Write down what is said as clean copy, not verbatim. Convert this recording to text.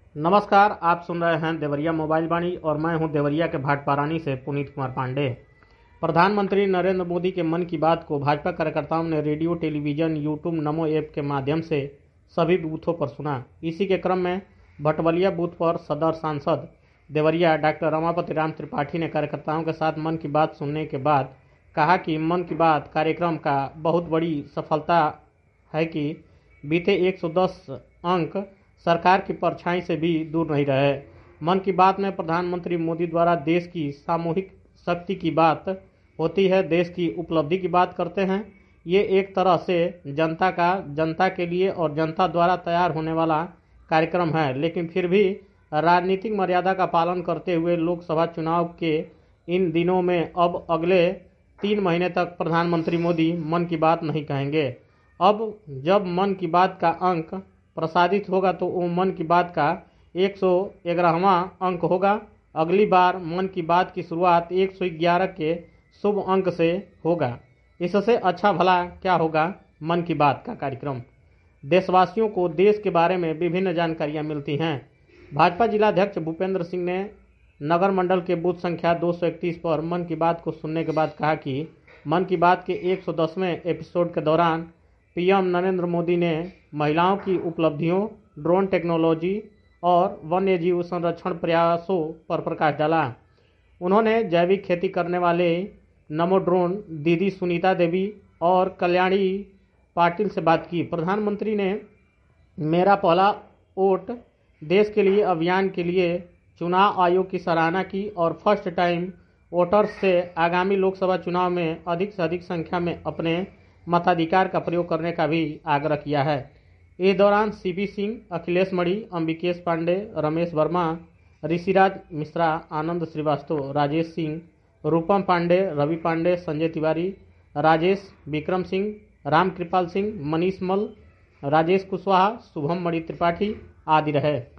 नमस्कार, आप सुन रहे हैं देवरिया मोबाइल वाणी और मैं हूं देवरिया के भाटपारानी से पुनीत कुमार पांडे। प्रधानमंत्री नरेंद्र मोदी के मन की बात को भाजपा कार्यकर्ताओं ने radio, television, YouTube, Namo app के माध्यम से सभी बूथों पर सुना। इसी के क्रम में भटवलिया बूथ पर सदर सांसद देवरिया डॉक्टर रमापति राम त्रिपाठी ने कार्यकर्ताओं के साथ मन की बात सुनने के बाद कहा कि मन की बात कार्यक्रम का बहुत बड़ी सफलता है कि बीते 110 अंक सरकार की परछाई से भी दूर नहीं रहे। मन की बात में प्रधानमंत्री मोदी द्वारा देश की सामूहिक शक्ति की बात होती है, देश की उपलब्धि की बात करते हैं। ये एक तरह से जनता के लिए और जनता द्वारा तैयार होने वाला कार्यक्रम है, लेकिन फिर भी राजनीतिक मर्यादा का पालन करते हुए लोकसभा चुनाव के इन दिनों में अब अगले 3 महीने तक प्रधानमंत्री मोदी मन की बात नहीं कहेंगे। अब जब मन की बात का अंक प्रसारित होगा तो वो मन की बात का 111वां अंक होगा। अगली बार मन की बात की शुरुआत 111 के शुभ अंक से होगा। इससे अच्छा भला क्या होगा। मन की बात का कार्यक्रम देशवासियों को देश के बारे में विभिन्न जानकारियां मिलती हैं। भाजपा जिलाध्यक्ष भूपेंद्र सिंह ने नगर मंडल के बूथ संख्या 231 पर मन की बात को सुनने के बाद कहा कि मन की बात के 110वें एपिसोड के दौरान पीएम नरेंद्र मोदी ने महिलाओं की उपलब्धियों, ड्रोन टेक्नोलॉजी और वन्य जीव संरक्षण प्रयासों पर प्रकाश डाला। उन्होंने जैविक खेती करने वाले नमो ड्रोन दीदी सुनीता देवी और कल्याणी पाटिल से बात की। प्रधानमंत्री ने मेरा पहला वोट देश के लिए अभियान के लिए चुनाव आयोग की सराहना की और फर्स्ट टाइम वोटर्स से आगामी लोकसभा चुनाव में अधिक से अधिक संख्या में अपने मताधिकार का प्रयोग करने का भी आग्रह किया है। इस दौरान सीपी सिंह, अखिलेश मणि, अंबिकेश पांडे, रमेश वर्मा, ऋषिराज मिश्रा, आनंद श्रीवास्तव, राजेश सिंह, रूपम पांडे, रवि पांडे, संजय तिवारी, राजेश, विक्रम सिंह, राम कृपाल सिंह, मनीष मल, राजेश कुशवाहा, शुभम मणि त्रिपाठी आदि रहे।